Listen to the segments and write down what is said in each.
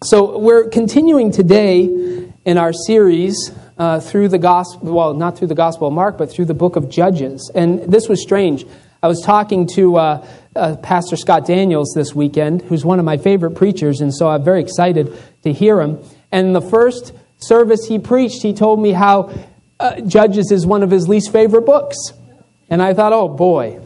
So we're continuing today in our series through the gospel, well, not through the Gospel of Mark, but through the book of Judges. And this was strange. I was talking to Pastor Scott Daniels this weekend, who's one of my favorite preachers, and so I'm very excited to hear him. And in the first service he preached, he told me how Judges is one of his least favorite books. And I thought, oh boy,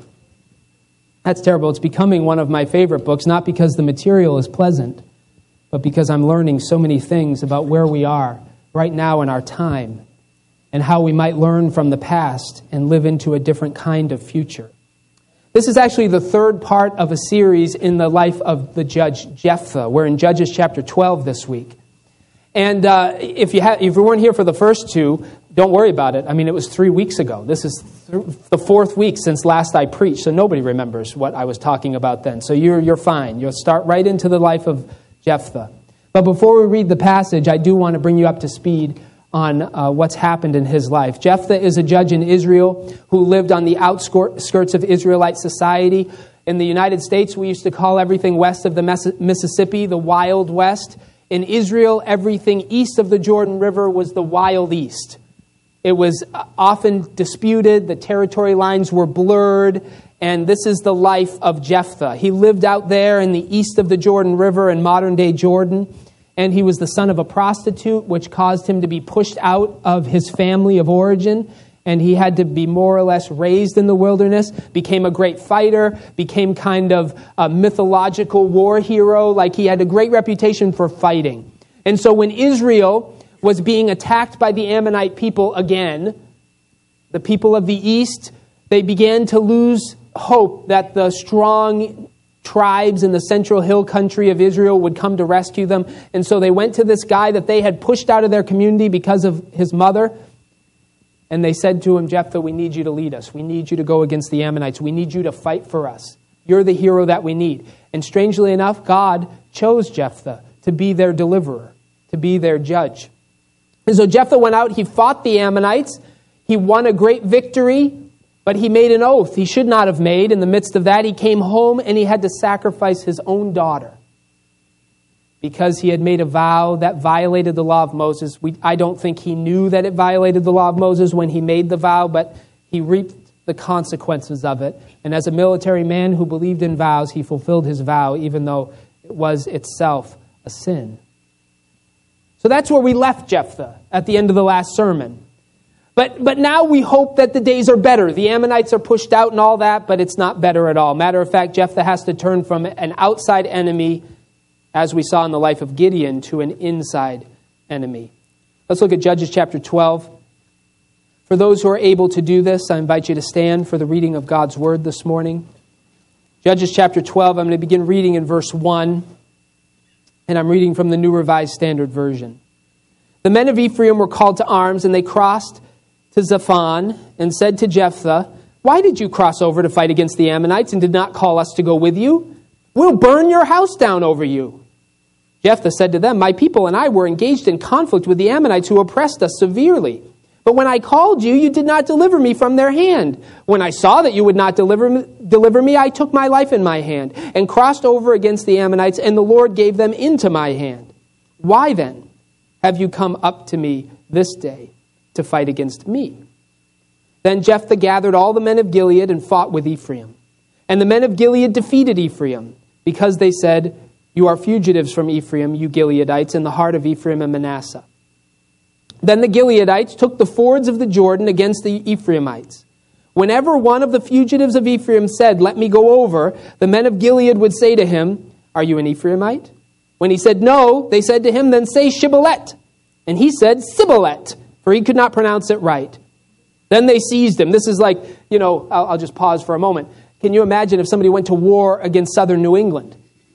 that's terrible. It's becoming one of my favorite books, not because the material is pleasant, but because I'm learning so many things about where we are right now in our time and how we might learn from the past and live into a different kind of future. This is actually the third part of a series in the life of the judge Jephthah. We're in Judges chapter 12 this week. And if you weren't here for the first two, don't worry about it. I mean, it was 3 weeks ago. This is the fourth week since last I preached, so nobody remembers what I was talking about then. So you're fine. You'll start right into the life of Jephthah. But before we read the passage, I do want to bring you up to speed on what's happened in his life. Jephthah is a judge in Israel who lived on the outskirts of Israelite society. In the United States, we used to call everything west of the Mississippi the Wild West. In Israel, everything east of the Jordan River was the Wild East. It was often disputed, the territory lines were blurred, and this is the life of Jephthah. He lived out there in the east of the Jordan River in modern-day Jordan, and he was the son of a prostitute, which caused him to be pushed out of his family of origin, and he had to be more or less raised in the wilderness, became a great fighter, became kind of a mythological war hero, like he had a great reputation for fighting. And so when Israel was being attacked by the Ammonite people again, the people of the east, they began to lose hope that the strong tribes in the central hill country of Israel would come to rescue them. And so they went to this guy that they had pushed out of their community because of his mother. And they said to him, Jephthah, we need you to lead us. We need you to go against the Ammonites. We need you to fight for us. You're the hero that we need. And strangely enough, God chose Jephthah to be their deliverer, to be their judge. And so Jephthah went out, he fought the Ammonites, he won a great victory, but he made an oath he should not have made. In the midst of that, he came home and he had to sacrifice his own daughter because he had made a vow that violated the law of Moses. I don't think he knew that it violated the law of Moses when he made the vow, but he reaped the consequences of it. And as a military man who believed in vows, he fulfilled his vow, even though it was itself a sin. So that's where we left Jephthah at the end of the last sermon. But now we hope that the days are better. The Ammonites are pushed out and all that, but it's not better at all. Matter of fact, Jephthah has to turn from an outside enemy, as we saw in the life of Gideon, to an inside enemy. Let's look at Judges chapter 12. For those who are able to do this, I invite you to stand for the reading of God's word this morning. Judges chapter 12, I'm going to begin reading in verse 1. And I'm reading from the New Revised Standard Version. The men of Ephraim were called to arms, and they crossed to Zaphon and said to Jephthah, why did you cross over to fight against the Ammonites and did not call us to go with you? We'll burn your house down over you. Jephthah said to them, my people and I were engaged in conflict with the Ammonites who oppressed us severely. But when I called you, you did not deliver me from their hand. When I saw that you would not deliver me, I took my life in my hand and crossed over against the Ammonites, and the Lord gave them into my hand. Why then have you come up to me this day to fight against me? Then Jephthah gathered all the men of Gilead and fought with Ephraim. And the men of Gilead defeated Ephraim, because they said, you are fugitives from Ephraim, you Gileadites, in the heart of Ephraim and Manasseh. Then the Gileadites took the fords of the Jordan against the Ephraimites. Whenever one of the fugitives of Ephraim said, let me go over, the men of Gilead would say to him, are you an Ephraimite? When he said no, they said to him, then say Shibboleth. And he said Sibboleth, for he could not pronounce it right. Then they seized him. This is like, I'll just pause for a moment. Can you imagine if somebody went to war against southern New England?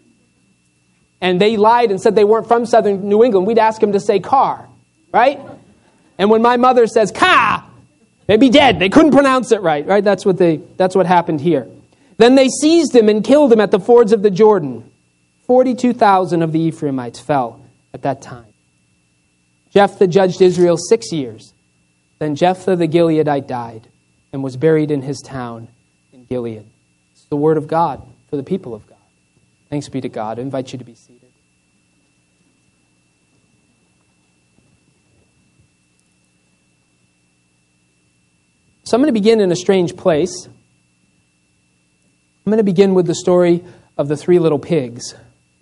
And they lied and said they weren't from southern New England. We'd ask them to say car, right? And when my mother says ka, they'd be dead. They couldn't pronounce it right? That's what happened here. Then they seized him and killed him at the fords of the Jordan. 42,000 of the Ephraimites fell at that time. Jephthah judged Israel 6 years. Then Jephthah the Gileadite died and was buried in his town in Gilead. It's the word of God for the people of God. Thanks be to God. I invite you to be seated. So I'm going to begin in a strange place. I'm going to begin with the story of the 3 little pigs.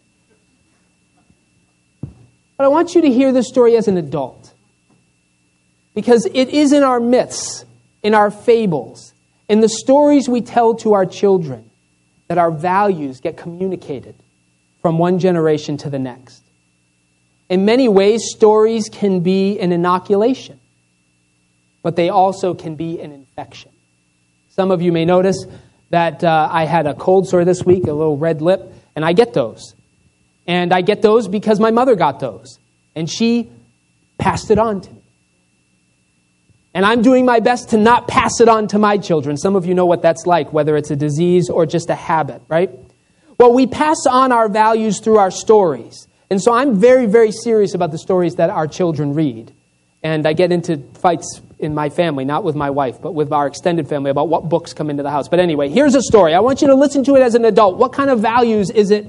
But I want you to hear this story as an adult. Because it is in our myths, in our fables, in the stories we tell to our children, that our values get communicated from one generation to the next. In many ways, stories can be an inoculation, but they also can be an infection. Some of you may notice that I had a cold sore this week, a little red lip, and I get those. And I get those because my mother got those, and she passed it on to me. And I'm doing my best to not pass it on to my children. Some of you know what that's like, whether it's a disease or just a habit, right? Well, we pass on our values through our stories. And so I'm very, very serious about the stories that our children read. And I get into fights in my family, not with my wife, but with our extended family about what books come into the house. But anyway, here's a story. I want you to listen to it as an adult. What kind of values is it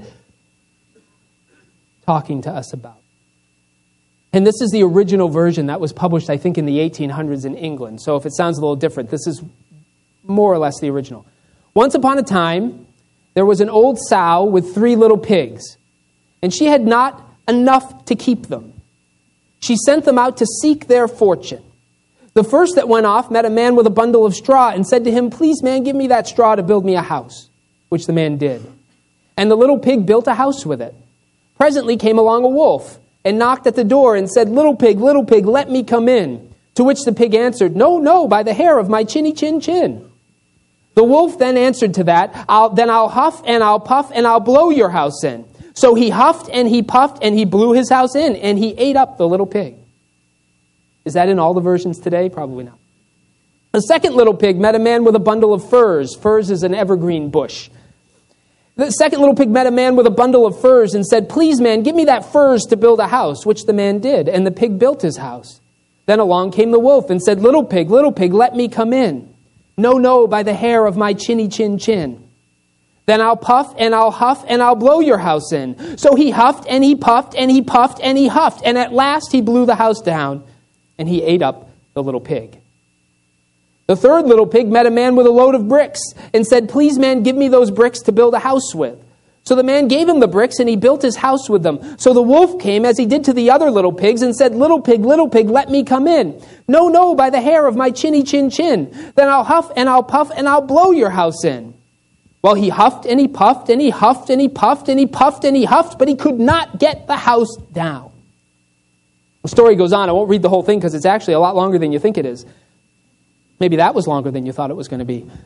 talking to us about? And this is the original version that was published, I think, in the 1800s in England. So if it sounds a little different, this is more or less the original. Once upon a time, there was an old sow with 3 little pigs, and she had not enough to keep them. She sent them out to seek their fortune. The first that went off met a man with a bundle of straw and said to him, "Please, man, give me that straw to build me a house," which the man did. And the little pig built a house with it. Presently came along a wolf and knocked at the door and said, little pig, let me come in." To which the pig answered, "No, no, by the hair of my chinny chin chin." The wolf then answered to that, I'll huff and I'll puff and I'll blow your house in." So he huffed and he puffed and he blew his house in, and he ate up the little pig. Is that in all the versions today? Probably not. The second little pig met a man with a bundle of furs. Furs is an evergreen bush. The second little pig met a man with a bundle of furs and said, "Please, man, give me that furs to build a house," which the man did, and the pig built his house. Then along came the wolf and said, little pig, let me come in." "No, no, by the hair of my chinny chin chin." "Then I'll puff and I'll huff and I'll blow your house in." So he huffed and he puffed and he puffed and he huffed, and at last he blew the house down, and he ate up the little pig. The third little pig met a man with a load of bricks and said, "Please, man, give me those bricks to build a house with." So the man gave him the bricks, and he built his house with them. So the wolf came, as he did to the other little pigs, and said, little pig, let me come in." "No, no, by the hair of my chinny chin chin. Then I'll huff and I'll puff and I'll blow your house in." Well, he huffed and he puffed and he huffed and he puffed and he puffed and he huffed, but he could not get the house down. The story goes on. I won't read the whole thing because it's actually a lot longer than you think it is. Maybe that was longer than you thought it was going to be.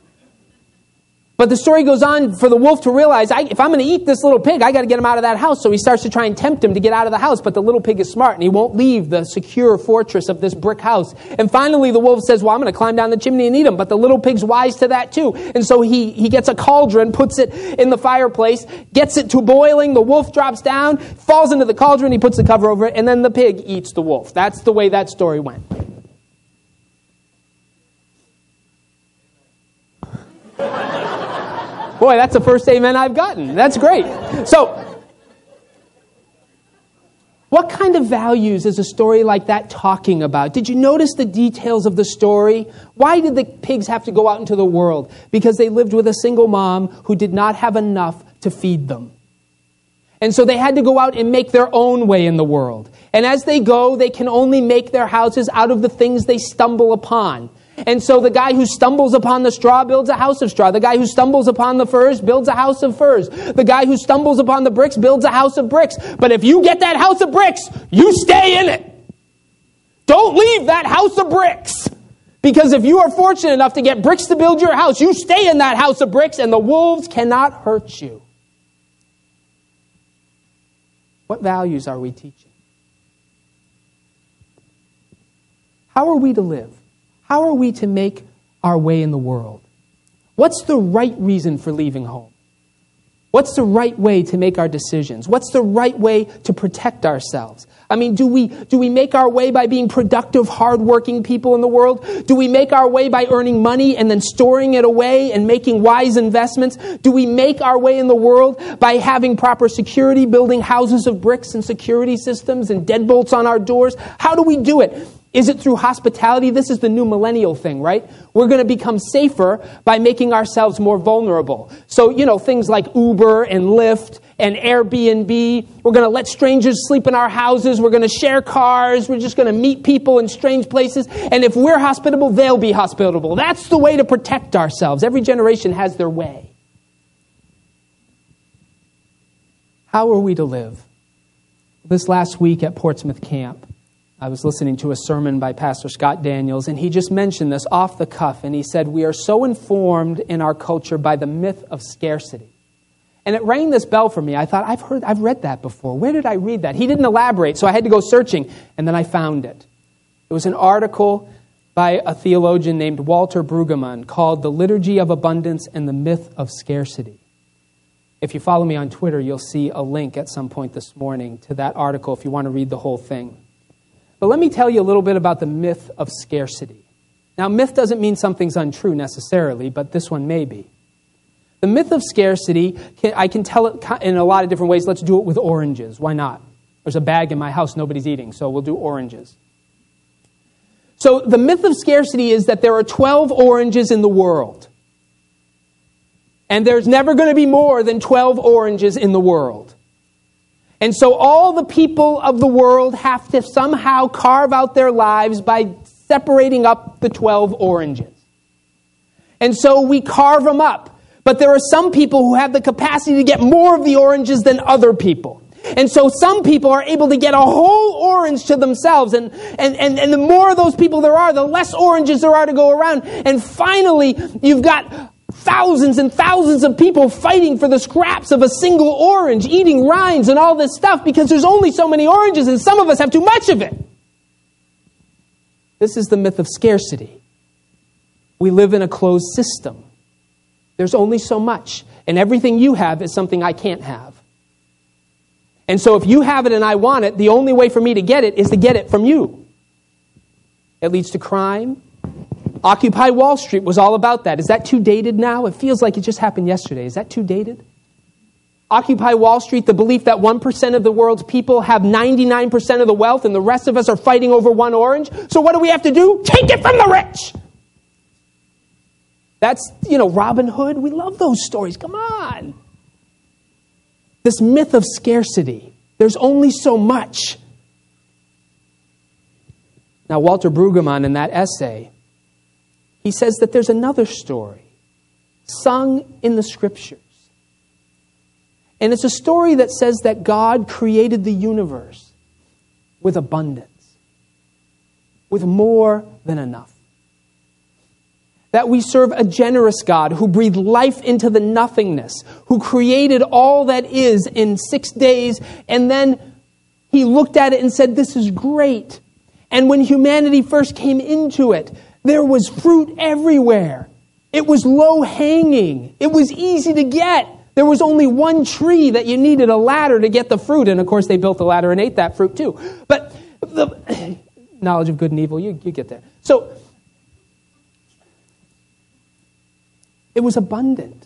But the story goes on for the wolf to realize, if I'm going to eat this little pig, I got to get him out of that house. So he starts to try and tempt him to get out of the house. But the little pig is smart, and he won't leave the secure fortress of this brick house. And finally the wolf says, "Well, I'm going to climb down the chimney and eat him." But the little pig's wise to that too. And so he gets a cauldron, puts it in the fireplace, gets it to boiling. The wolf drops down, falls into the cauldron, he puts the cover over it, and then the pig eats the wolf. That's the way that story went. Boy, that's the first amen I've gotten. That's great. So, what kind of values is a story like that talking about? Did you notice the details of the story? Why did the pigs have to go out into the world? Because they lived with a single mom who did not have enough to feed them. And so they had to go out and make their own way in the world. And as they go, they can only make their houses out of the things they stumble upon. And so the guy who stumbles upon the straw builds a house of straw. The guy who stumbles upon the furs builds a house of furs. The guy who stumbles upon the bricks builds a house of bricks. But if you get that house of bricks, you stay in it. Don't leave that house of bricks. Because if you are fortunate enough to get bricks to build your house, you stay in that house of bricks and the wolves cannot hurt you. What values are we teaching? How are we to live? How are we to make our way in the world? What's the right reason for leaving home? What's the right way to make our decisions? What's the right way to protect ourselves? I mean, do we make our way by being productive, hardworking people in the world? Do we make our way by earning money and then storing it away and making wise investments? Do we make our way in the world by having proper security, building houses of bricks and security systems and deadbolts on our doors? How do we do it? Is it through hospitality? This is the new millennial thing, right? We're going to become safer by making ourselves more vulnerable. So, things like Uber and Lyft and Airbnb. We're going to let strangers sleep in our houses. We're going to share cars. We're just going to meet people in strange places. And if we're hospitable, they'll be hospitable. That's the way to protect ourselves. Every generation has their way. How are we to live? This last week at Portsmouth Camp, I was listening to a sermon by Pastor Scott Daniels, and he just mentioned this off the cuff, and he said, we are so informed in our culture by the myth of scarcity. And it rang this bell for me. I thought, I've read that before. Where did I read that? He didn't elaborate, so I had to go searching, and then I found it. It was an article by a theologian named Walter Brueggemann called The Liturgy of Abundance and the Myth of Scarcity. If you follow me on Twitter, you'll see a link at some point this morning to that article if you want to read the whole thing. But let me tell you a little bit about the myth of scarcity. Now, myth doesn't mean something's untrue necessarily, but this one may be. The myth of scarcity, I can tell it in a lot of different ways. Let's do it with oranges. Why not? There's a bag in my house nobody's eating, so we'll do oranges. So the myth of scarcity is that there are 12 oranges in the world. And there's never going to be more than 12 oranges in the world. And so all the people of the world have to somehow carve out their lives by separating up the 12 oranges. And so we carve them up. But there are some people who have the capacity to get more of the oranges than other people. And so some people are able to get a whole orange to themselves. And the more of those people there are, the less oranges there are to go around. And finally, you've got thousands and thousands of people fighting for the scraps of a single orange, eating rinds and all this stuff because there's only so many oranges and some of us have too much of it. This is the myth of scarcity. We live in a closed system. There's only so much. And everything you have is something I can't have. And so if you have it and I want it, the only way for me to get it is to get it from you. It leads to crime. Occupy Wall Street was all about that. Is that too dated now? It feels like it just happened yesterday. Is that too dated? Occupy Wall Street, the belief that 1% of the world's people have 99% of the wealth and the rest of us are fighting over one orange. So what do we have to do? Take it from the rich! That's, Robin Hood. We love those stories. Come on. This myth of scarcity. There's only so much. Now, Walter Brueggemann in that essay, he says that there's another story sung in the Scriptures. And it's a story that says that God created the universe with abundance, with more than enough. That we serve a generous God who breathed life into the nothingness, who created all that is in 6 days, and then he looked at it and said, this is great. And when humanity first came into it, there was fruit everywhere. It was low-hanging. It was easy to get. There was only one tree that you needed a ladder to get the fruit. And of course, they built the ladder and ate that fruit too. But the knowledge of good and evil, you get there. So it was abundant.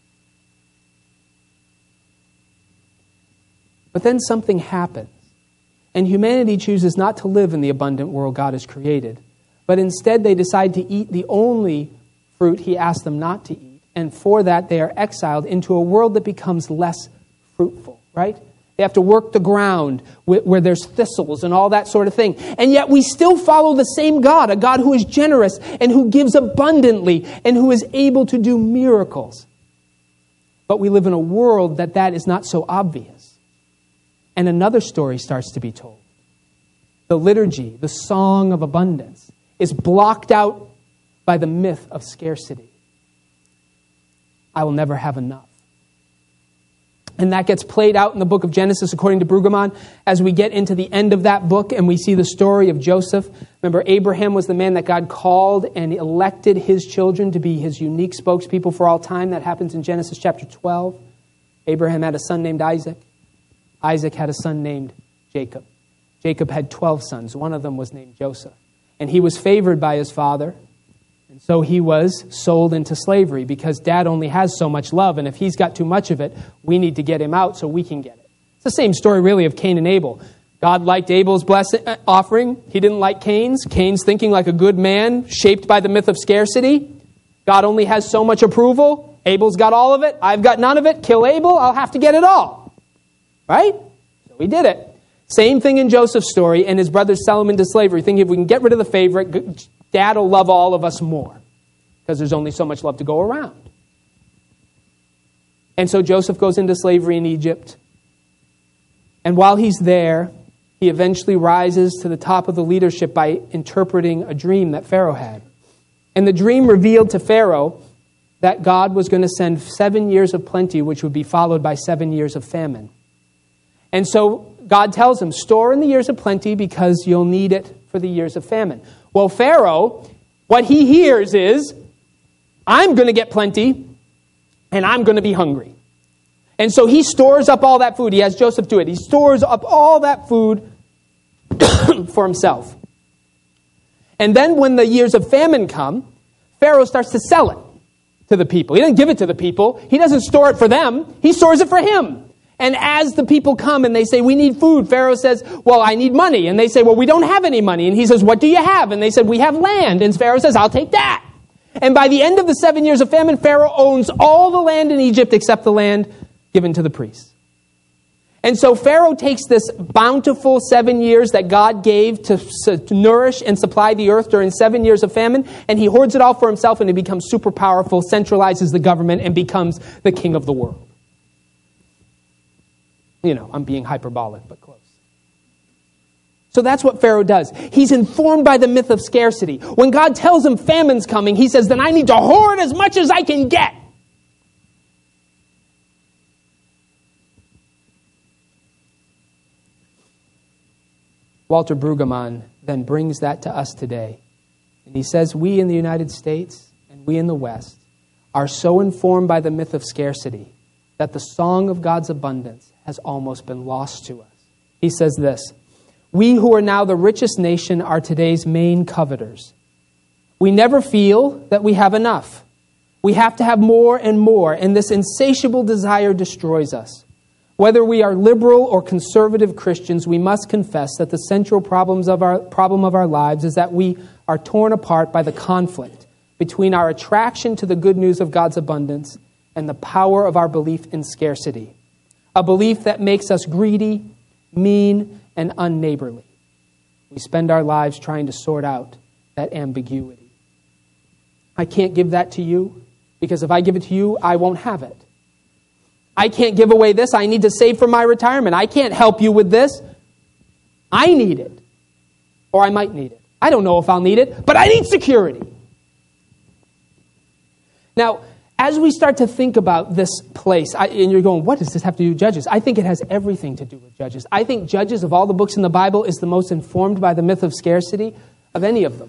But then something happens. And humanity chooses not to live in the abundant world God has created. But instead they decide to eat the only fruit he asked them not to eat. And for that they are exiled into a world that becomes less fruitful, right? They have to work the ground where there's thistles and all that sort of thing. And yet we still follow the same God, a God who is generous and who gives abundantly and who is able to do miracles. But we live in a world that is not so obvious. And another story starts to be told. The liturgy, the song of abundance, is blocked out by the myth of scarcity. I will never have enough. And that gets played out in the book of Genesis, according to Brueggemann, as we get into the end of that book and we see the story of Joseph. Remember, Abraham was the man that God called and elected his children to be his unique spokespeople for all time. That happens in Genesis chapter 12. Abraham had a son named Isaac. Isaac had a son named Jacob. Jacob had 12 sons. One of them was named Joseph. And he was favored by his father. And so he was sold into slavery because dad only has so much love. And if he's got too much of it, we need to get him out so we can get it. It's the same story really of Cain and Abel. God liked Abel's offering. He didn't like Cain's. Cain's thinking like a good man, shaped by the myth of scarcity. God only has so much approval. Abel's got all of it. I've got none of it. Kill Abel. I'll have to get it all. Right? So he did it. Same thing in Joseph's story, and his brothers sell him into slavery, thinking if we can get rid of the favorite, Dad will love all of us more, because there's only so much love to go around. And so Joseph goes into slavery in Egypt. And while he's there, he eventually rises to the top of the leadership by interpreting a dream that Pharaoh had. And the dream revealed to Pharaoh that God was going to send 7 years of plenty, which would be followed by 7 years of famine. And so God tells him, store in the years of plenty because you'll need it for the years of famine. Well, Pharaoh, what he hears is, I'm going to get plenty and I'm going to be hungry. And so he stores up all that food. He has Joseph do it. He stores up all that food for himself. And then when the years of famine come, Pharaoh starts to sell it to the people. He doesn't give it to the people. He doesn't store it for them. He stores it for him. And as the people come and they say, we need food, Pharaoh says, well, I need money. And they say, well, we don't have any money. And he says, what do you have? And they said, we have land. And Pharaoh says, I'll take that. And by the end of the 7 years of famine, Pharaoh owns all the land in Egypt except the land given to the priests. And so Pharaoh takes this bountiful 7 years that God gave to nourish and supply the earth during 7 years of famine, and he hoards it all for himself, and he becomes super powerful, centralizes the government, and becomes the king of the world. You know, I'm being hyperbolic, but close. So that's what Pharaoh does. He's informed by the myth of scarcity. When God tells him famine's coming, he says, then I need to hoard as much as I can get. Walter Brueggemann then brings that to us today. And he says, we in the United States and we in the West are so informed by the myth of scarcity that the song of God's abundance has almost been lost to us. He says this, we who are now the richest nation are today's main coveters. We never feel that we have enough. We have to have more and more, and this insatiable desire destroys us. Whether we are liberal or conservative Christians, we must confess that the central problem of our lives is that we are torn apart by the conflict between our attraction to the good news of God's abundance and the power of our belief in scarcity. A belief that makes us greedy, mean, and unneighborly. We spend our lives trying to sort out that ambiguity. I can't give that to you because if I give it to you, I won't have it. I can't give away this. I need to save for my retirement. I can't help you with this. I need it. Or I might need it. I don't know if I'll need it, but I need security. Now, as we start to think about this place, and you're going, what does this have to do with Judges? I think it has everything to do with Judges. I think Judges, of all the books in the Bible, is the most informed by the myth of scarcity of any of them.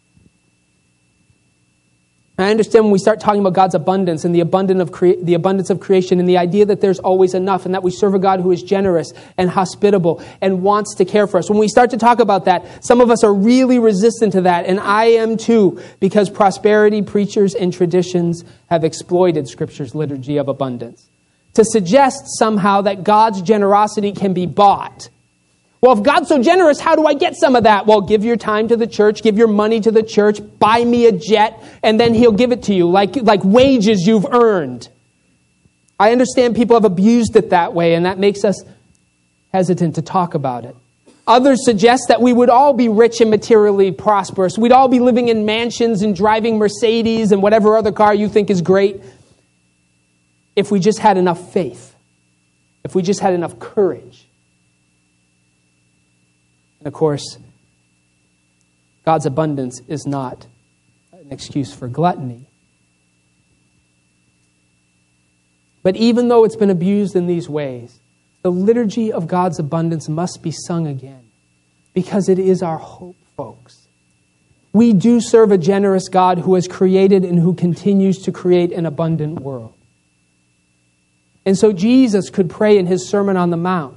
I understand when we start talking about God's abundance and the abundance of creation and the idea that there's always enough and that we serve a God who is generous and hospitable and wants to care for us. When we start to talk about that, some of us are really resistant to that, and I am too, because prosperity preachers and traditions have exploited Scripture's liturgy of abundance to suggest somehow that God's generosity can be bought. Well, if God's so generous, how do I get some of that? Well, give your time to the church, give your money to the church, buy me a jet, and then he'll give it to you like wages you've earned. I understand people have abused it that way, and that makes us hesitant to talk about it. Others suggest that we would all be rich and materially prosperous. We'd all be living in mansions and driving Mercedes and whatever other car you think is great if we just had enough faith, if we just had enough courage. And of course, God's abundance is not an excuse for gluttony. But even though it's been abused in these ways, the liturgy of God's abundance must be sung again because it is our hope, folks. We do serve a generous God who has created and who continues to create an abundant world. And so Jesus could pray in his Sermon on the Mount,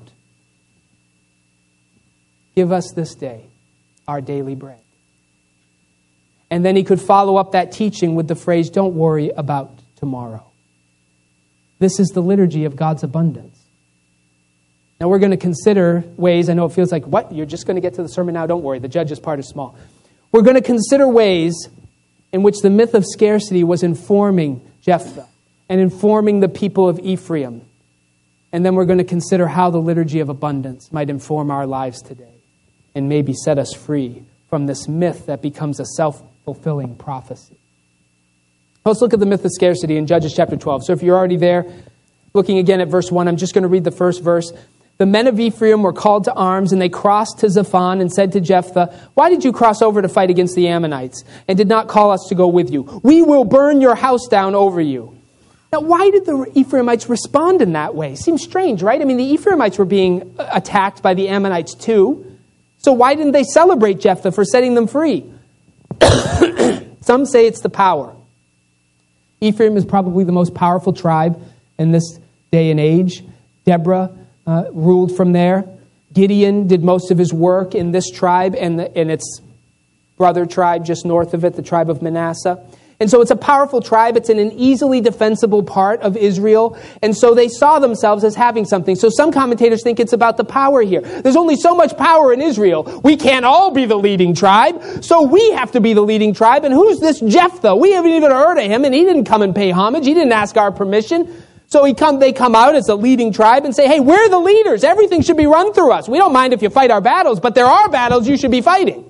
give us this day our daily bread. And then he could follow up that teaching with the phrase, don't worry about tomorrow. This is the liturgy of God's abundance. Now we're going to consider ways, I know it feels like, what? You're just going to get to the sermon now? Don't worry, the Judges part is small. We're going to consider ways in which the myth of scarcity was informing Jephthah and informing the people of Ephraim. And then we're going to consider how the liturgy of abundance might inform our lives today and maybe set us free from this myth that becomes a self-fulfilling prophecy. Let's look at the myth of scarcity in Judges chapter 12. So if you're already there, looking again at verse 1, I'm just going to read the first verse. The men of Ephraim were called to arms, and they crossed to Zaphon and said to Jephthah, "Why did you cross over to fight against the Ammonites and did not call us to go with you? We will burn your house down over you." Now, why did the Ephraimites respond in that way? Seems strange, right? I mean, the Ephraimites were being attacked by the Ammonites too. So why didn't they celebrate Jephthah for setting them free? Some say it's the power. Ephraim is probably the most powerful tribe in this day and age. Deborah ruled from there. Gideon did most of his work in this tribe and its brother tribe just north of it, the tribe of Manasseh. And so it's a powerful tribe. It's in an easily defensible part of Israel. And so they saw themselves as having something. So some commentators think it's about the power here. There's only so much power in Israel. We can't all be the leading tribe. So we have to be the leading tribe. And who's this Jephthah? We haven't even heard of him. And he didn't come and pay homage. He didn't ask our permission. So they come out as a leading tribe and say, hey, we're the leaders. Everything should be run through us. We don't mind if you fight our battles, but there are battles you should be fighting.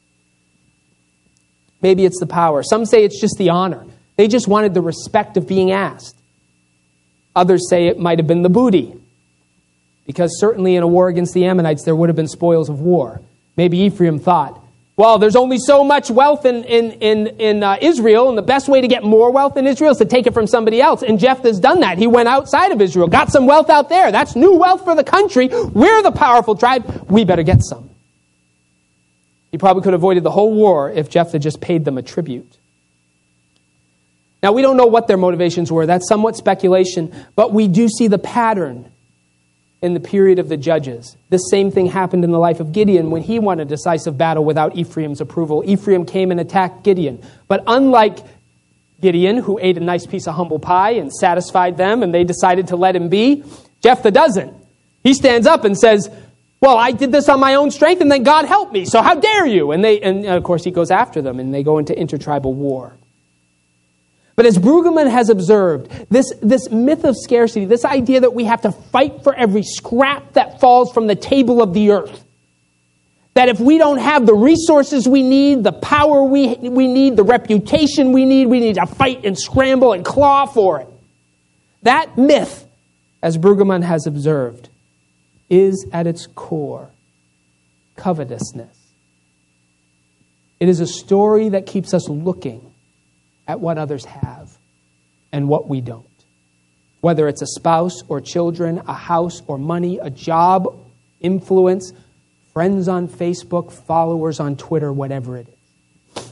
Maybe it's the power. Some say it's just the honor. They just wanted the respect of being asked. Others say it might have been the booty. Because certainly in a war against the Ammonites, there would have been spoils of war. Maybe Ephraim thought, well, there's only so much wealth in Israel, and the best way to get more wealth in Israel is to take it from somebody else. And Jephthah's done that. He went outside of Israel, got some wealth out there. That's new wealth for the country. We're the powerful tribe. We better get some. He probably could have avoided the whole war if Jephthah just paid them a tribute. Now, we don't know what their motivations were. That's somewhat speculation. But we do see the pattern in the period of the Judges. This same thing happened in the life of Gideon when he won a decisive battle without Ephraim's approval. Ephraim came and attacked Gideon. But unlike Gideon, who ate a nice piece of humble pie and satisfied them, and they decided to let him be, Jephthah doesn't. He stands up and says, well, I did this on my own strength, and then God helped me, so how dare you? And of course, he goes after them, and they go into intertribal war. But as Brueggemann has observed, this myth of scarcity, this idea that we have to fight for every scrap that falls from the table of the earth, that if we don't have the resources we need, the power we need, the reputation we need to fight and scramble and claw for it. That myth, as Brueggemann has observed, is at its core covetousness. It is a story that keeps us looking at what others have and what we don't. Whether it's a spouse or children, a house or money, a job, influence, friends on Facebook, followers on Twitter, whatever it is.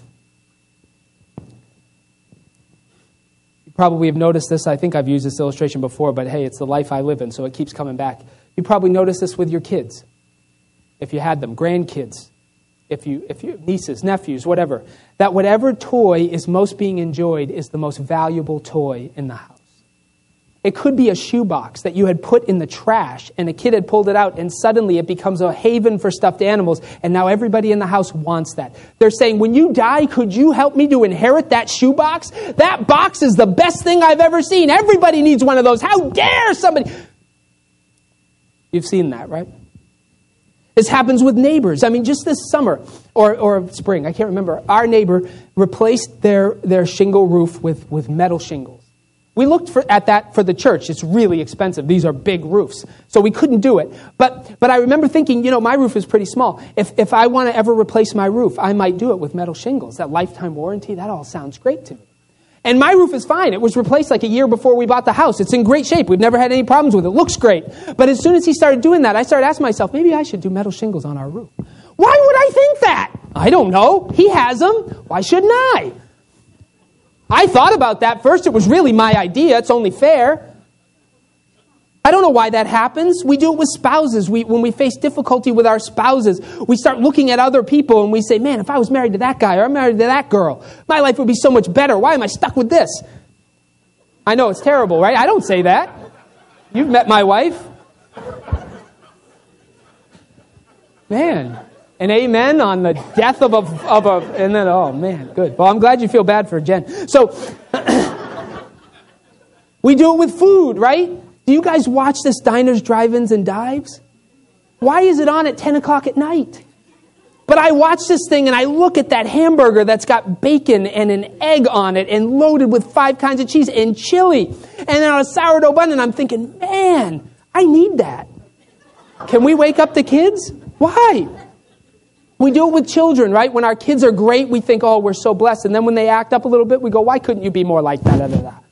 You probably have noticed this. I think I've used this illustration before, but hey, it's the life I live in, so it keeps coming back. You probably noticed this with your kids, if you had them, grandkids. If you nieces, nephews, whatever, that whatever toy is most being enjoyed is the most valuable toy in the house. It could be a shoebox that you had put in the trash and a kid had pulled it out and suddenly it becomes a haven for stuffed animals and now everybody in the house wants that. They're saying, when you die, could you help me to inherit that shoebox? That box is the best thing I've ever seen. Everybody needs one of those. How dare somebody? You've seen that, right? This happens with neighbors. I mean, just this summer or spring, I can't remember. Our neighbor replaced their shingle roof with metal shingles. We looked at that for the church. It's really expensive. These are big roofs. So we couldn't do it. But I remember thinking, my roof is pretty small. If I want to ever replace my roof, I might do it with metal shingles. That lifetime warranty, that all sounds great to me. And my roof is fine. It was replaced like a year before we bought the house. It's in great shape. We've never had any problems with it. It looks great. But as soon as he started doing that, I started asking myself, maybe I should do metal shingles on our roof. Why would I think that? I don't know. He has them. Why shouldn't I? I thought about that first. It was really my idea. It's only fair. I don't know why that happens. We do it with spouses. When we face difficulty with our spouses, we start looking at other people and we say, man, if I was married to that guy or I'm married to that girl, my life would be so much better. Why am I stuck with this? I know it's terrible, right? I don't say that. You've met my wife. Man. An amen on the death of a, and then, oh man, good. Well, I'm glad you feel bad for Jen. So, we do it with food, right? Do you guys watch this Diners, Drive-Ins, and Dives? Why is it on at 10 o'clock at night? But I watch this thing and I look at that hamburger that's got bacon and an egg on it and loaded with 5 kinds of cheese and chili and then a sourdough bun, and I'm thinking, man, I need that. Can we wake up the kids? Why? We do it with children, right? When our kids are great, we think, oh, we're so blessed. And then when they act up a little bit, we go, why couldn't you be more like that?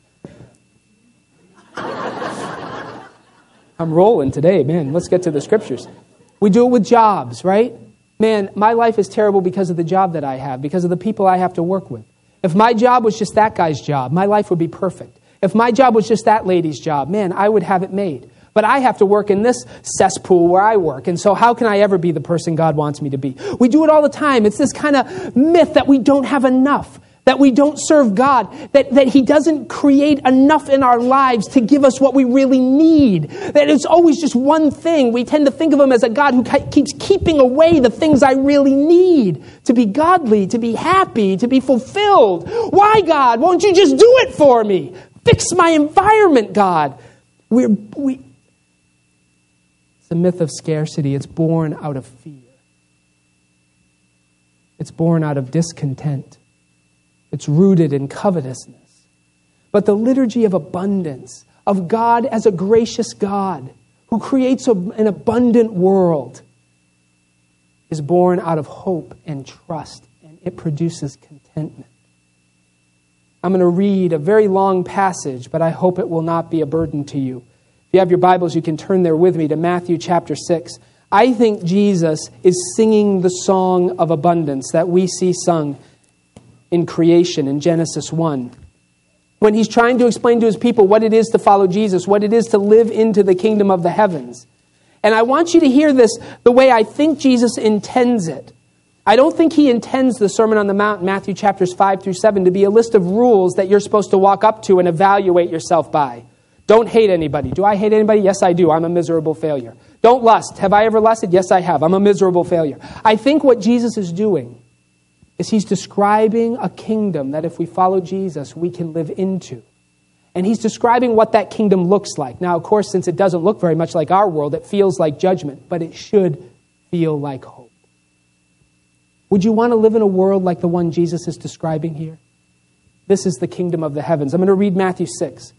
I'm rolling today, man. Let's get to the scriptures. We do it with jobs, right? Man, my life is terrible because of the job that I have, because of the people I have to work with. If my job was just that guy's job, my life would be perfect. If my job was just that lady's job, man, I would have it made. But I have to work in this cesspool where I work. And so how can I ever be the person God wants me to be? We do it all the time. It's this kind of myth that we don't have enough, that we don't serve God, that He doesn't create enough in our lives to give us what we really need, that it's always just one thing. We tend to think of Him as a God who keeps keeping away the things I really need to be godly, to be happy, to be fulfilled. Why, God? Won't you just do it for me? Fix my environment, God. It's a myth of scarcity. It's born out of fear. It's born out of discontent. It's rooted in covetousness. But the liturgy of abundance, of God as a gracious God who creates an abundant world, is born out of hope and trust, and it produces contentment. I'm going to read a very long passage, but I hope it will not be a burden to you. If you have your Bibles, you can turn there with me to Matthew chapter 6. I think Jesus is singing the song of abundance that we see sung in creation in Genesis 1. When He's trying to explain to His people what it is to follow Jesus, what it is to live into the kingdom of the heavens. And I want you to hear this the way I think Jesus intends it. I don't think He intends the Sermon on the Mount, Matthew chapters 5 through 7, to be a list of rules that you're supposed to walk up to and evaluate yourself by. Don't hate anybody. Do I hate anybody? Yes, I do. I'm a miserable failure. Don't lust. Have I ever lusted? Yes, I have. I'm a miserable failure. I think what Jesus is doing is He's describing a kingdom that if we follow Jesus, we can live into. And He's describing what that kingdom looks like. Now, of course, since it doesn't look very much like our world, it feels like judgment, but it should feel like hope. Would you want to live in a world like the one Jesus is describing here? This is the kingdom of the heavens. I'm going to read Matthew 6.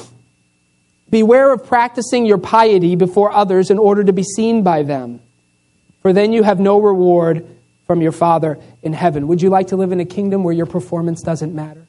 Beware of practicing your piety before others in order to be seen by them, for then you have no reward from your Father in heaven. Would you like to live in a kingdom where your performance doesn't matter?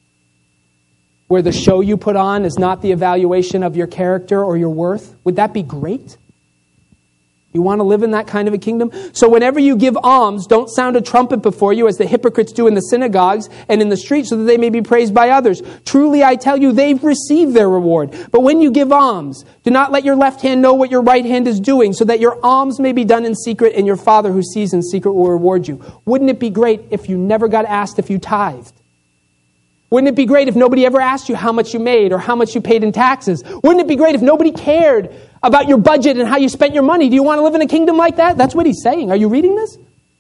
Where the show you put on is not the evaluation of your character or your worth? Would that be great? You want to live in that kind of a kingdom? So whenever you give alms, don't sound a trumpet before you as the hypocrites do in the synagogues and in the streets so that they may be praised by others. Truly, I tell you, they've received their reward. But when you give alms, do not let your left hand know what your right hand is doing so that your alms may be done in secret and your Father who sees in secret will reward you. Wouldn't it be great if you never got asked if you tithed? Wouldn't it be great if nobody ever asked you how much you made or how much you paid in taxes? Wouldn't it be great if nobody cared about your budget and how you spent your money? Do you want to live in a kingdom like that? That's what He's saying. Are you reading this?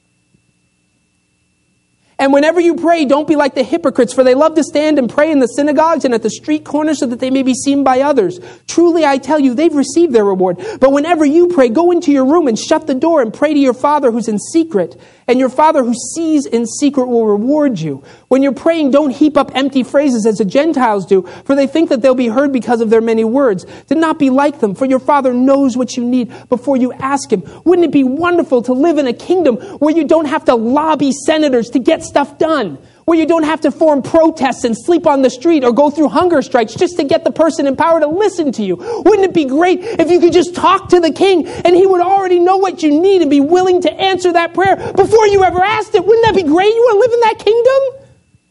And whenever you pray, don't be like the hypocrites, for they love to stand and pray in the synagogues and at the street corners so that they may be seen by others. Truly, I tell you, they've received their reward. But whenever you pray, go into your room and shut the door and pray to your Father who's in secret. And your Father who sees in secret will reward you. When you're praying, don't heap up empty phrases as the Gentiles do, for they think that they'll be heard because of their many words. Do not be like them, for your Father knows what you need before you ask Him. Wouldn't it be wonderful to live in a kingdom where you don't have to lobby senators to get stuff done? Where you don't have to form protests and sleep on the street or go through hunger strikes just to get the person in power to listen to you? Wouldn't it be great if you could just talk to the King and He would already know what you need and be willing to answer that prayer before you ever asked it? Wouldn't that be great? You want to live in that kingdom?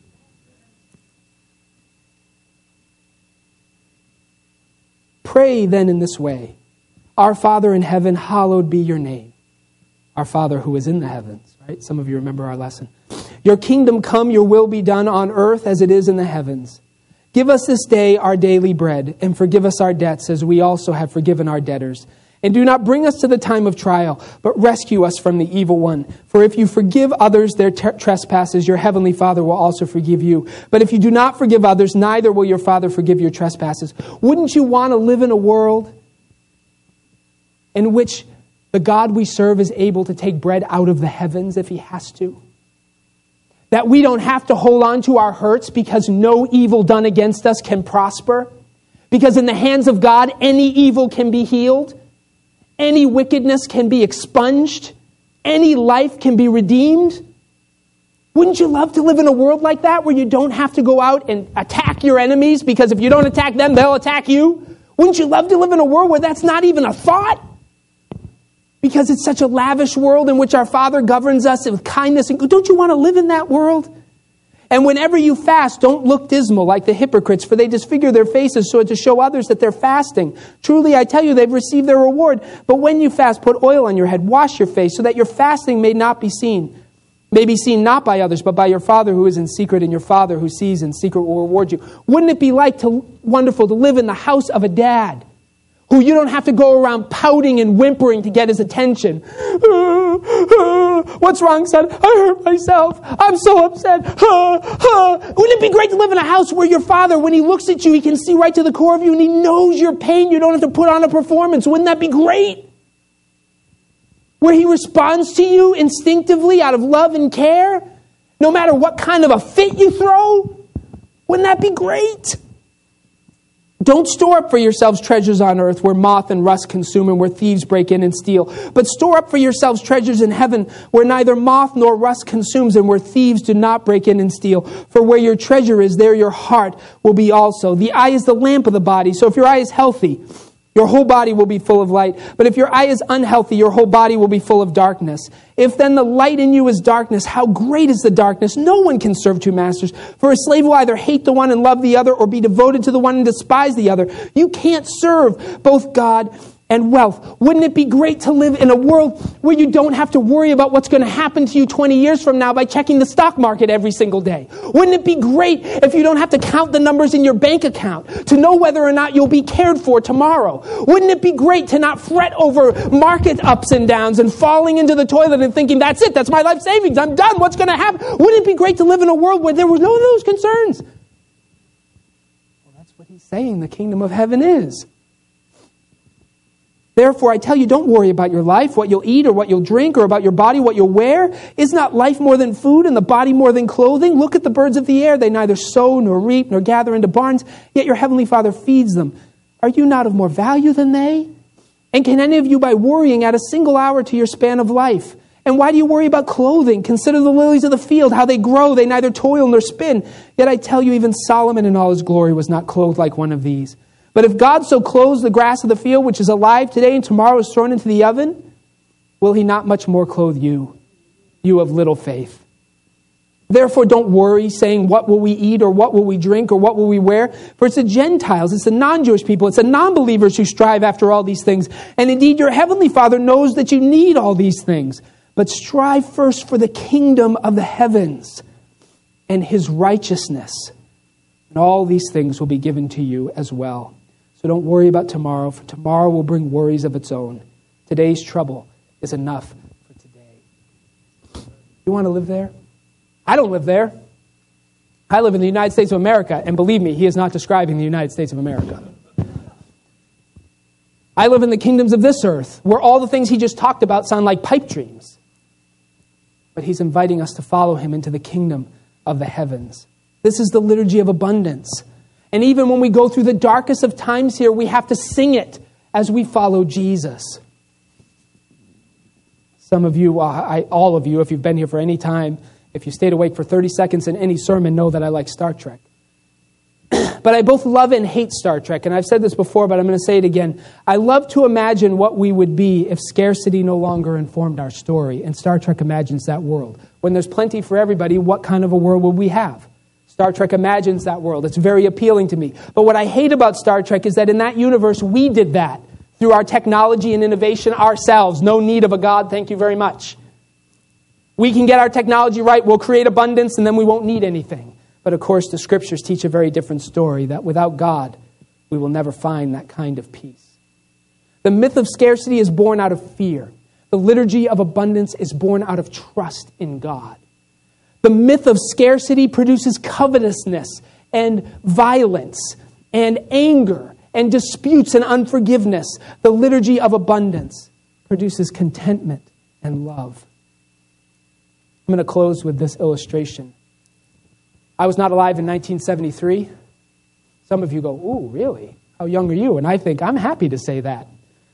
Pray then in this way. Our Father in heaven, hallowed be your name. Our Father who is in the heavens, right? Some of you remember our lesson. Your kingdom come, your will be done on earth as it is in the heavens. Give us this day our daily bread, and forgive us our debts as we also have forgiven our debtors. And do not bring us to the time of trial, but rescue us from the evil one. For if you forgive others their trespasses, your heavenly Father will also forgive you. But if you do not forgive others, neither will your Father forgive your trespasses. Wouldn't you want to live in a world in which the God we serve is able to take bread out of the heavens if he has to? That we don't have to hold on to our hurts because no evil done against us can prosper? Because in the hands of God, any evil can be healed. Any wickedness can be expunged. Any life can be redeemed. Wouldn't you love to live in a world like that where you don't have to go out and attack your enemies because if you don't attack them, they'll attack you? Wouldn't you love to live in a world where that's not even a thought? Because it's such a lavish world in which our Father governs us with kindness. And don't you want to live in that world? And whenever you fast, don't look dismal like the hypocrites, for they disfigure their faces so as to show others that they're fasting. Truly, I tell you, they've received their reward. But when you fast, put oil on your head, wash your face, so that your fasting may be seen not by others, but by your Father who is in secret, and your Father who sees in secret will reward you. Wouldn't it be wonderful to live in the house of a dad who you don't have to go around pouting and whimpering to get his attention? What's wrong, son? I hurt myself. I'm so upset. Wouldn't it be great to live in a house where your Father, when he looks at you, he can see right to the core of you and he knows your pain. You don't have to put on a performance. Wouldn't that be great? Where he responds to you instinctively out of love and care, no matter what kind of a fit you throw. Wouldn't that be great? Don't store up for yourselves treasures on earth where moth and rust consume and where thieves break in and steal. But store up for yourselves treasures in heaven where neither moth nor rust consumes and where thieves do not break in and steal. For where your treasure is, there your heart will be also. The eye is the lamp of the body. So if your eye is healthy, your whole body will be full of light. But if your eye is unhealthy, your whole body will be full of darkness. If then the light in you is darkness, how great is the darkness? No one can serve two masters. For a slave will either hate the one and love the other, or be devoted to the one and despise the other. You can't serve both God and wealth. Wouldn't it be great to live in a world where you don't have to worry about what's going to happen to you 20 years from now by checking the stock market every single day? Wouldn't it be great if you don't have to count the numbers in your bank account to know whether or not you'll be cared for tomorrow? Wouldn't it be great to not fret over market ups and downs and falling into the toilet and thinking, that's it, that's my life savings, I'm done, what's going to happen? Wouldn't it be great to live in a world where there were none of those concerns? Well, that's what he's saying the kingdom of heaven is. Therefore, I tell you, don't worry about your life, what you'll eat or what you'll drink, or about your body, what you'll wear. Is not life more than food and the body more than clothing? Look at the birds of the air. They neither sow nor reap nor gather into barns, yet your heavenly Father feeds them. Are you not of more value than they? And can any of you, by worrying, add a single hour to your span of life? And why do you worry about clothing? Consider the lilies of the field, how they grow. They neither toil nor spin. Yet I tell you, even Solomon in all his glory was not clothed like one of these. But if God so clothes the grass of the field, which is alive today and tomorrow is thrown into the oven, will he not much more clothe you, you of little faith? Therefore, don't worry, saying, what will we eat, or what will we drink, or what will we wear? For it's the Gentiles, it's the non-Jewish people, it's the non-believers who strive after all these things. And indeed, your heavenly Father knows that you need all these things. But strive first for the kingdom of the heavens and his righteousness. And all these things will be given to you as well. So don't worry about tomorrow, for tomorrow will bring worries of its own. Today's trouble is enough for today. You want to live there? I don't live there. I live in the United States of America, and believe me, he is not describing the United States of America. I live in the kingdoms of this earth, where all the things he just talked about sound like pipe dreams. But he's inviting us to follow him into the kingdom of the heavens. This is the liturgy of abundance. And even when we go through the darkest of times here, we have to sing it as we follow Jesus. Some of you, all of you, if you've been here for any time, if you stayed awake for 30 seconds in any sermon, know that I like Star Trek. But I both love and hate Star Trek. And I've said this before, but I'm going to say it again. I love to imagine what we would be if scarcity no longer informed our story. And Star Trek imagines that world. When there's plenty for everybody, what kind of a world would we have? Star Trek imagines that world. It's very appealing to me. But what I hate about Star Trek is that in that universe, we did that through our technology and innovation ourselves. No need of a God, thank you very much. We can get our technology right, we'll create abundance, and then we won't need anything. But of course, the scriptures teach a very different story, that without God, we will never find that kind of peace. The myth of scarcity is born out of fear. The liturgy of abundance is born out of trust in God. The myth of scarcity produces covetousness and violence and anger and disputes and unforgiveness. The liturgy of abundance produces contentment and love. I'm going to close with this illustration. I was not alive in 1973. Some of you go, ooh, really? How young are you? And I think, I'm happy to say that.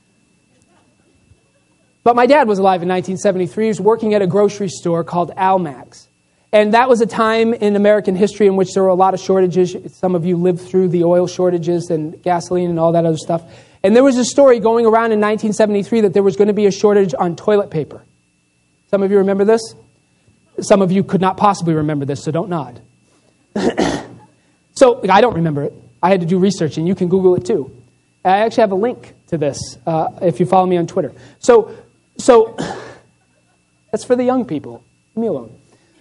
But my dad was alive in 1973. He was working at a grocery store called Almax. And that was a time in American history in which there were a lot of shortages. Some of you lived through the oil shortages and gasoline and all that other stuff. And there was a story going around in 1973 that there was going to be a shortage on toilet paper. Some of you remember this? Some of you could not possibly remember this, so don't nod. So I don't remember it. I had to do research, and you can Google it too. I actually have a link to this if you follow me on Twitter. So that's for the young people. Leave me alone.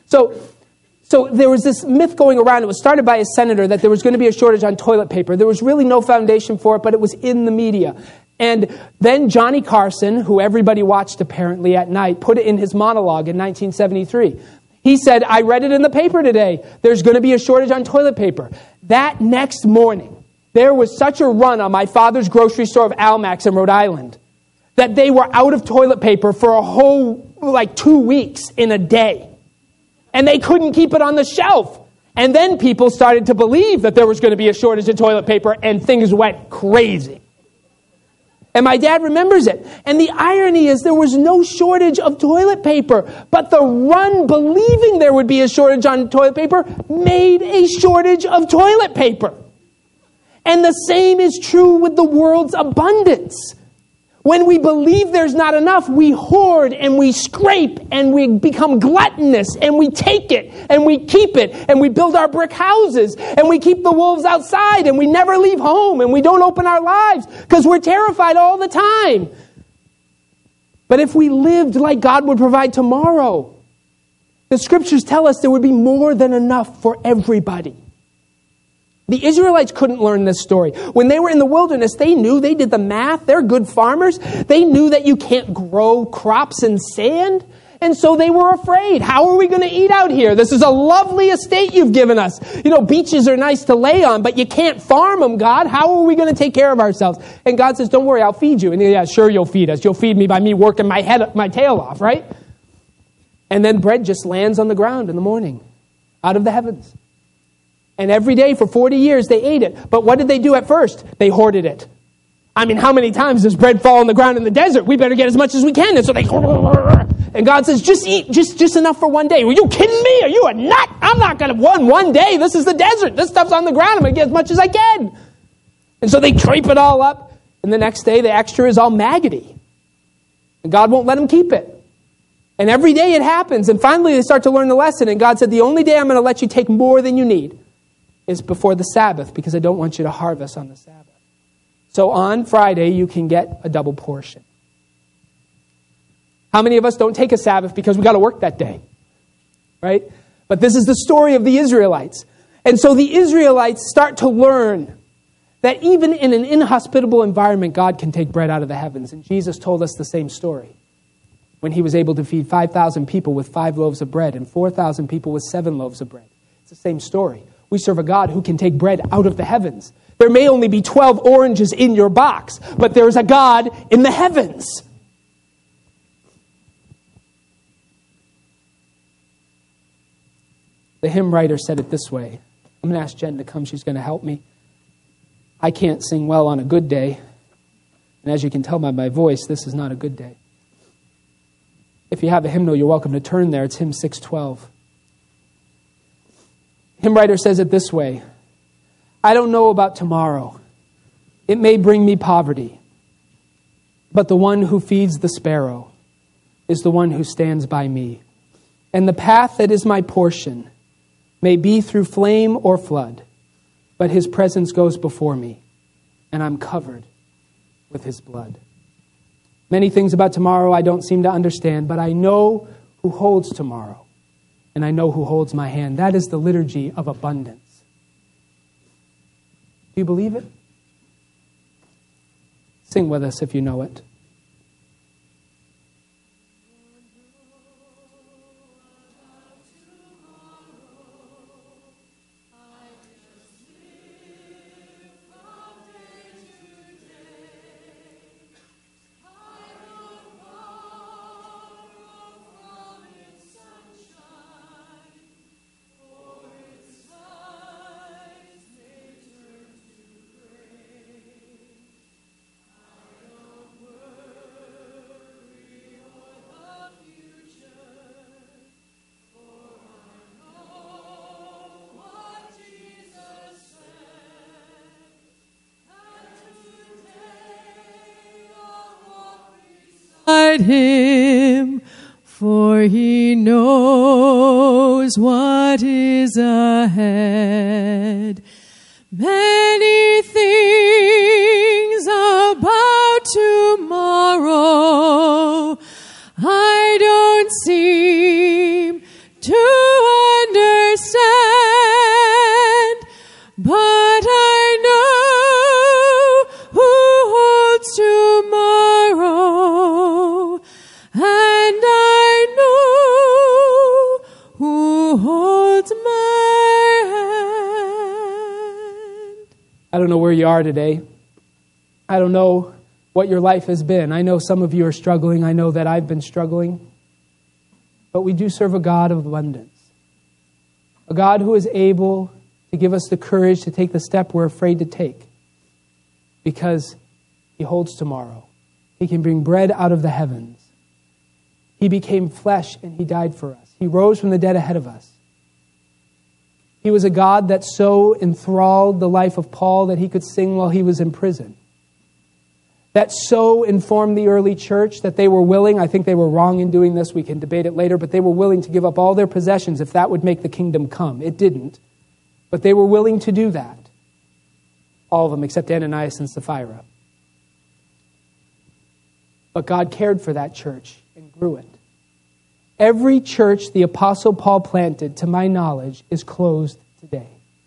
So there was this myth going around. It was started by a senator that there was going to be a shortage on toilet paper. There was really no foundation for it, but it was in the media. And then Johnny Carson, who everybody watched apparently at night, put it in his monologue in 1973. He said, I read it in the paper today. There's going to be a shortage on toilet paper. That next morning, there was such a run on my father's grocery store of Almax in Rhode Island that they were out of toilet paper for a whole, 2 weeks in a day. And they couldn't keep it on the shelf. And then people started to believe that there was going to be a shortage of toilet paper, and things went crazy. And my dad remembers it. And the irony is there was no shortage of toilet paper, but the run believing there would be a shortage on toilet paper made a shortage of toilet paper. And the same is true with the world's abundance. When we believe there's not enough, we hoard and we scrape and we become gluttonous and we take it and we keep it and we build our brick houses and we keep the wolves outside and we never leave home and we don't open our lives because we're terrified all the time. But if we lived like God would provide tomorrow, the scriptures tell us there would be more than enough for everybody. The Israelites couldn't learn this story. When they were in the wilderness, they knew, they did the math, they're good farmers. They knew that you can't grow crops in sand. And so they were afraid. How are we going to eat out here? This is a lovely estate you've given us. Beaches are nice to lay on, but you can't farm them, God. How are we going to take care of ourselves? And God says, don't worry, I'll feed you. And yeah, sure, you'll feed us. You'll feed me by me working my tail off, right? And then bread just lands on the ground in the morning, out of the heavens. And every day for 40 years they ate it. But what did they do at first? They hoarded it. I mean, how many times does bread fall on the ground in the desert? We better get as much as we can. And so they... And God says, just eat just enough for one day. Are you kidding me? Are you a nut? I'm not going to one day. This is the desert. This stuff's on the ground. I'm going to get as much as I can. And so they drape it all up. And the next day the extra is all maggoty. And God won't let them keep it. And every day it happens. And finally they start to learn the lesson. And God said, the only day I'm going to let you take more than you need is before the Sabbath, because I don't want you to harvest on the Sabbath. So on Friday, you can get a double portion. How many of us don't take a Sabbath because we got to work that day? Right? But this is the story of the Israelites. And so the Israelites start to learn that even in an inhospitable environment, God can take bread out of the heavens. And Jesus told us the same story when he was able to feed 5,000 people with 5 loaves of bread and 4,000 people with 7 loaves of bread. It's the same story. We serve a God who can take bread out of the heavens. There may only be 12 oranges in your box, but there is a God in the heavens. The hymn writer said it this way. I'm going to ask Jen to come. She's going to help me. I can't sing well on a good day. And as you can tell by my voice, this is not a good day. If you have a hymnal, you're welcome to turn there. It's hymn 612. Hymn writer says it this way. I don't know about tomorrow. It may bring me poverty. But the one who feeds the sparrow is the one who stands by me. And the path that is my portion may be through flame or flood, but his presence goes before me, and I'm covered with his blood. Many things about tomorrow I don't seem to understand, but I know who holds tomorrow, and I know who holds my hand. That is the liturgy of abundance. Do you believe it? Sing with us if you know it. Him, for he knows what is ahead. Many things about tomorrow I don't seem to understand, but I know who holds tomorrow, and I know who holds my hand. I don't know where you are today. I don't know what your life has been. I know some of you are struggling. I know that I've been struggling. But we do serve a God of abundance. A God who is able to give us the courage to take the step we're afraid to take. Because he holds tomorrow. He can bring bread out of the heavens. He became flesh and he died for us. He rose from the dead ahead of us. He was a God that so enthralled the life of Paul that he could sing while he was in prison. That so informed the early church that they were willing, I think they were wrong in doing this, we can debate it later, but they were willing to give up all their possessions if that would make the kingdom come. It didn't, but they were willing to do that. All of them except Ananias and Sapphira. But God cared for that church and grew it. Every church the Apostle Paul planted, to my knowledge, is closed today.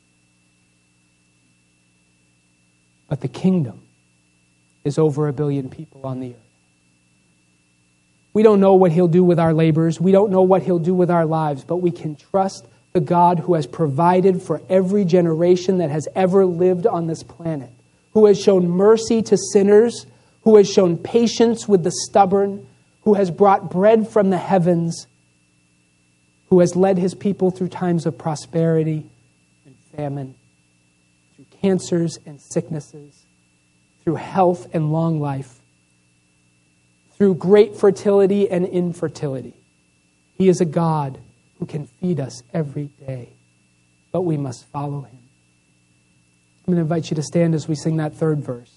But the kingdom is over 1 billion people on the earth. We don't know what he'll do with our labors. We don't know what he'll do with our lives, but we can trust the God who has provided for every generation that has ever lived on this planet, who has shown mercy to sinners, who has shown patience with the stubborn, who has brought bread from the heavens, who has led his people through times of prosperity and famine, through cancers and sicknesses, through health and long life, through great fertility and infertility. He is a God who can feed us every day, but we must follow him. I'm going to invite you to stand as we sing that third verse.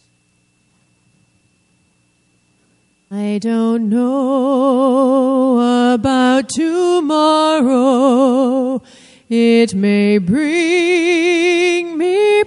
I don't know about tomorrow. It may bring me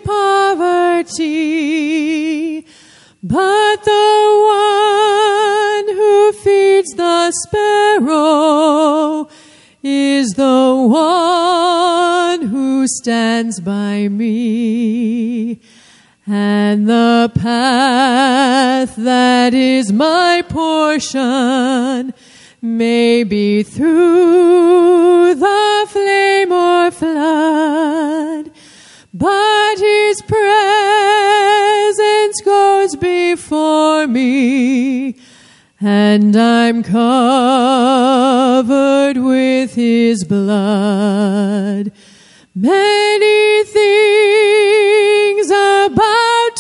poverty, but the one who feeds the sparrow is the one who stands by me. And the path that is my portion may be through the flame or flood, but his presence goes before me, and I'm covered with his blood. Many things about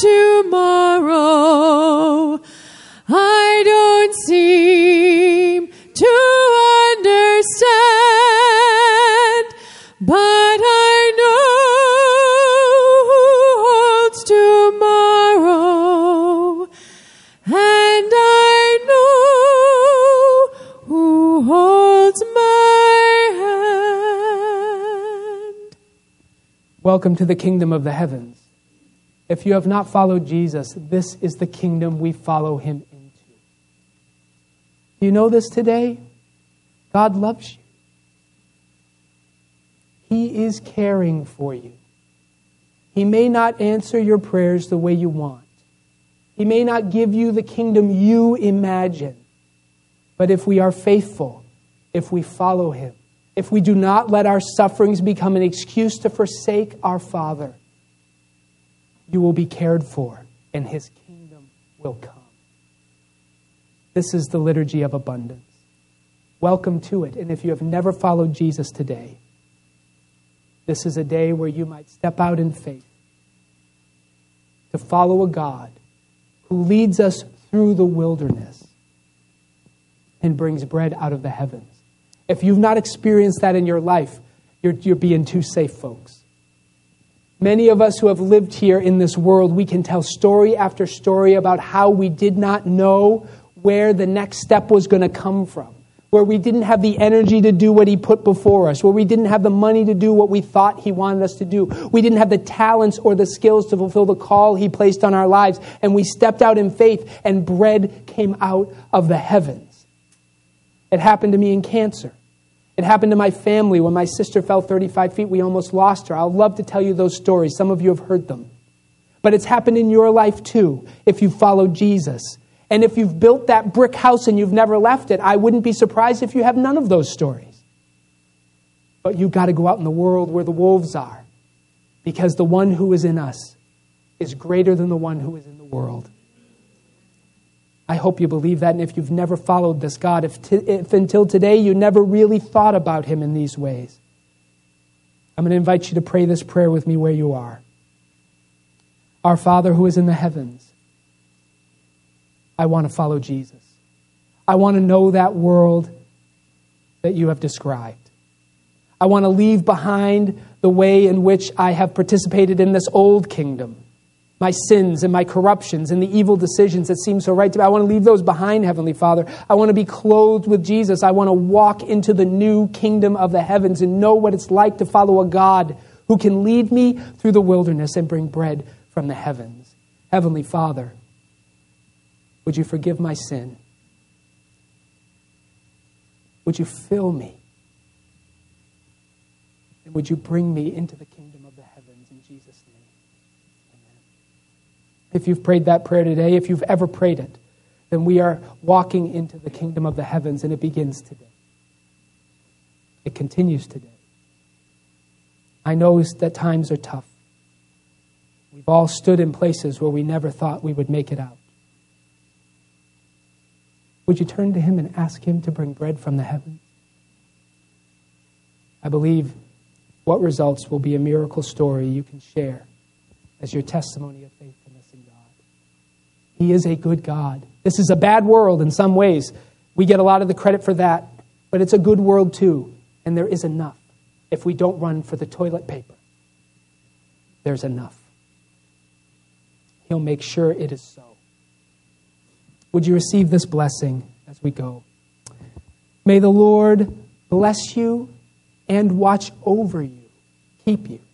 tomorrow I don't seem to understand, but I know who holds tomorrow, and I know who holds my hand. Welcome to the kingdom of the heavens. If you have not followed Jesus, this is the kingdom we follow him into. Do you know this today? God loves you. He is caring for you. He may not answer your prayers the way you want. He may not give you the kingdom you imagine. But if we are faithful, if we follow him, if we do not let our sufferings become an excuse to forsake our Father, you will be cared for and his kingdom will come. This is the liturgy of abundance. Welcome to it. And if you have never followed Jesus today, this is a day where you might step out in faith to follow a God who leads us through the wilderness and brings bread out of the heavens. If you've not experienced that in your life, you're being too safe, folks. Many of us who have lived here in this world, we can tell story after story about how we did not know where the next step was going to come from, where we didn't have the energy to do what he put before us, where we didn't have the money to do what we thought he wanted us to do. We didn't have the talents or the skills to fulfill the call he placed on our lives, and we stepped out in faith, and bread came out of the heavens. It happened to me in cancer. It happened to my family when my sister fell 35 feet. We almost lost her. I'd love to tell you those stories. Some of you have heard them. But it's happened in your life too, if you followed Jesus. And if you've built that brick house and you've never left it, I wouldn't be surprised if you have none of those stories. But you've got to go out in the world where the wolves are, because the one who is in us is greater than the one who is in the world. I hope you believe that. And if you've never followed this God, if until today you never really thought about him in these ways, I'm going to invite you to pray this prayer with me where you are. Our Father who is in the heavens, I want to follow Jesus. I want to know that world that you have described. I want to leave behind the way in which I have participated in this old kingdom, my sins and my corruptions and the evil decisions that seem so right to me. I want to leave those behind, Heavenly Father. I want to be clothed with Jesus. I want to walk into the new kingdom of the heavens and know what it's like to follow a God who can lead me through the wilderness and bring bread from the heavens. Heavenly Father, would you forgive my sin? Would you fill me? And would you bring me into the kingdom of the heavens in Jesus' name? Amen. If you've prayed that prayer today, if you've ever prayed it, then we are walking into the kingdom of the heavens, and it begins today. It continues today. I know that times are tough. We've all stood in places where we never thought we would make it out. Would you turn to him and ask him to bring bread from the heavens? I believe what results will be a miracle story you can share as your testimony of faithfulness in God. He is a good God. This is a bad world in some ways. We get a lot of the credit for that, but it's a good world too, and there is enough. If we don't run for the toilet paper, there's enough. He'll make sure it is so. Would you receive this blessing as we go? May the Lord bless you and watch over you, keep you.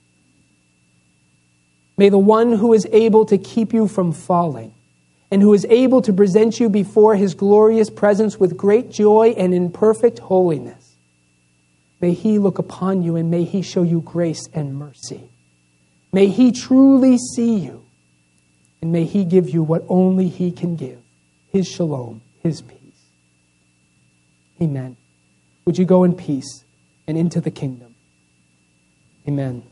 May the one who is able to keep you from falling and who is able to present you before his glorious presence with great joy and in perfect holiness, may he look upon you and may he show you grace and mercy. May he truly see you and may he give you what only he can give, his shalom, his peace. Amen. Would you go in peace and into the kingdom? Amen.